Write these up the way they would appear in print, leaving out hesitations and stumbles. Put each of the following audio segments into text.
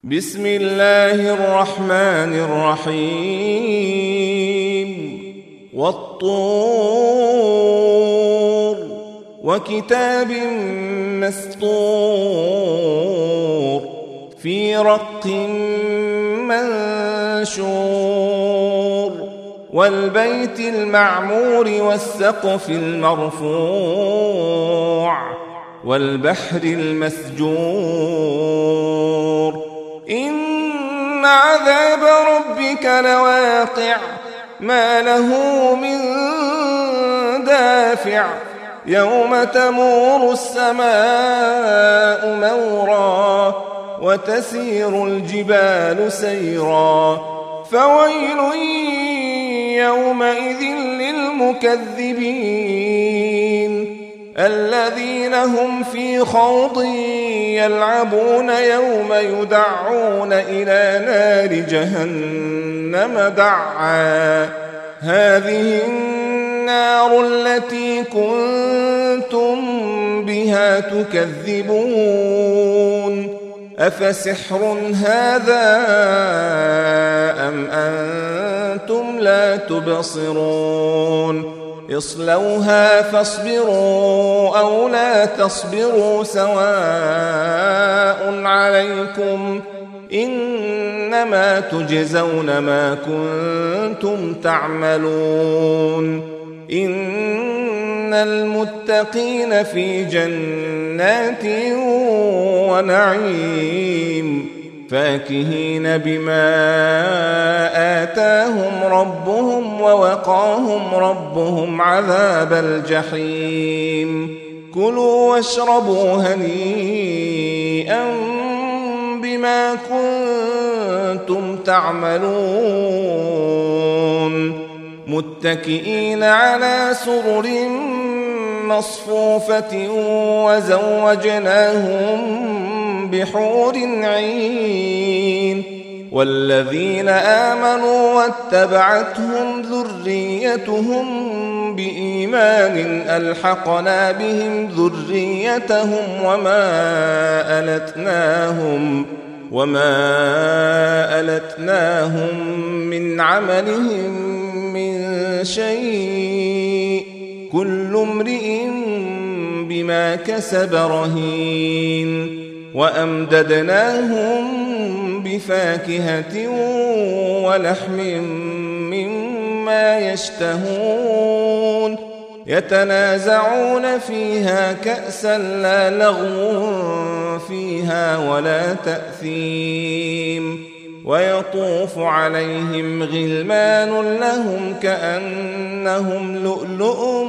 بسم الله الرحمن الرحيم والطور وكتاب مسطور في رق منشور والبيت المعمور والسقف المرفوع والبحر المسجور إن عذاب ربك لواقع ما له من دافع يوم تمور السماء مورا وتسير الجبال سيرا فويل يومئذ للمكذبين الذين هم في خوض يلعبون يوم يدعون إلى نار جهنم دعا هذه النار التي كنتم بها تكذبون أفسحر هذا أم أنتم لا تبصرون اصلوها فاصبروا أو لا تصبروا سواء عليكم إنما تجزون ما كنتم تعملون إن المتقين في جنات ونعيم فاكهين بما آتاهم ربهم ووقاهم ربهم عذاب الجحيم كلوا واشربوا هنيئا بما كنتم تعملون متكئين على سرر مصفوفة وزوجناهم بحور عين والذين آمنوا واتبعتهم ذريتهم بإيمان ألحقنا بهم ذريتهم وما ألتناهم من عملهم من شيء كل امرئ بما كسب رهين وأمددناهم بفاكهة ولحم مما يشتهون يتنازعون فيها كأسا لا لغو فيها ولا تأثيم ويطوف عليهم غلمان لهم كأنهم لؤلؤ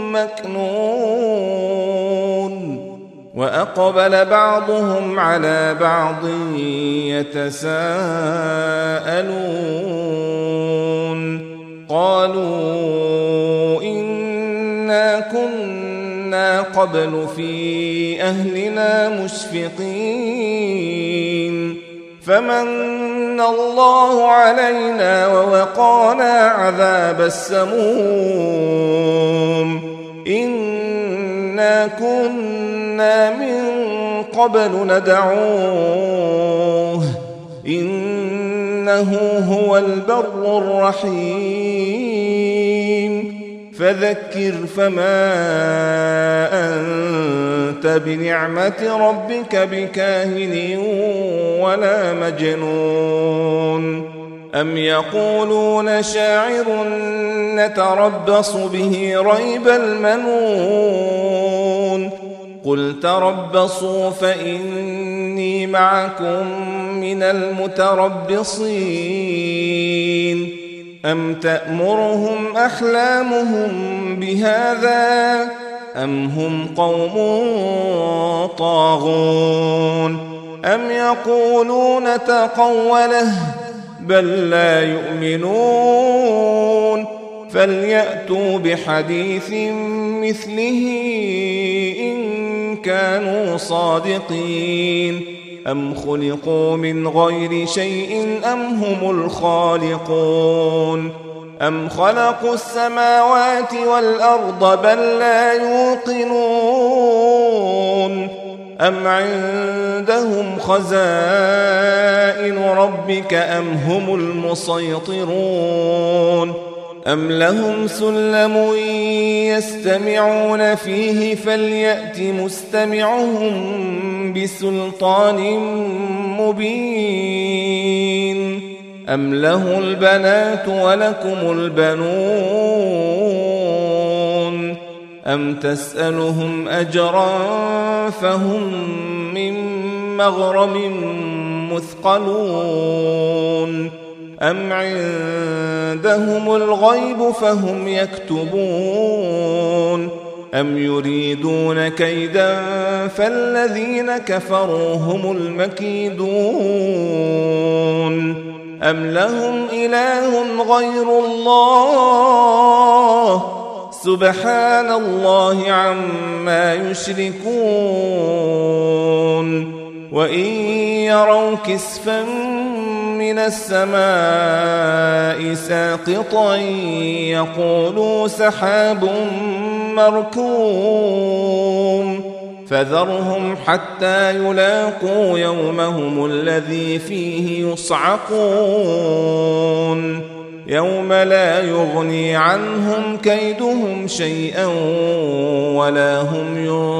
مكنون وأقبل بعضهم على بعض يتساءلون قالوا إنا كنا قبل في أهلنا مشفقين فمن الله علينا ووقانا عذاب السموم إنا كنا من قبل ندعوه إنه هو البر الرحيم فذكر فما أنت بنعمة ربك بكاهن ولا مجنون أم يقولون شاعر نتربص به ريب المنون قل تربصوا فإني معكم من المتربصين أم تأمرهم أحلامهم بهذا أم هم قوم طاغون أم يقولون تقوله بل لا يؤمنون فليأتوا بحديث مثله إن كانوا صادقين أم خلقوا من غير شيء أم هم الخالقون أم خلقوا السماوات والأرض بل لا يوقنون أم عندهم خزائن ربك أم هم المسيطرون أم لهم سلم يستمعون فيه فليأت مستمعهم بسلطان مبين أم له البنات ولكم البنون أم تسألهم أجرا فهم من مغرم مثقلون أم عندهم الغيب فهم يكتبون أم يريدون كيدا فالذين كفروا هم المكيدون أم لهم إله غير الله سبحان الله عما يشركون وإن يروا كسفا من السماء ساقطا يقولوا سحاب مركوم فذرهم حتى يلاقوا يومهم الذي فيه يصعقون يوم لا يغني عنهم كيدهم شيئا ولا هم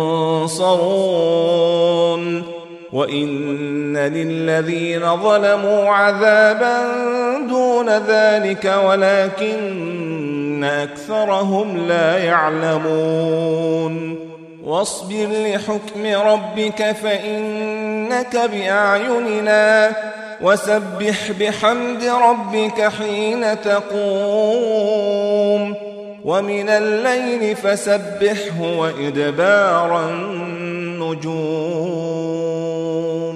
ينصرون وإن للذين ظلموا عذابا دون ذلك ولكن أكثرهم لا يعلمون واصبر لحكم ربك فإنك بأعيننا وسبح بحمد ربك حين تقوم ومن الليل فسبحه وإدبار النجوم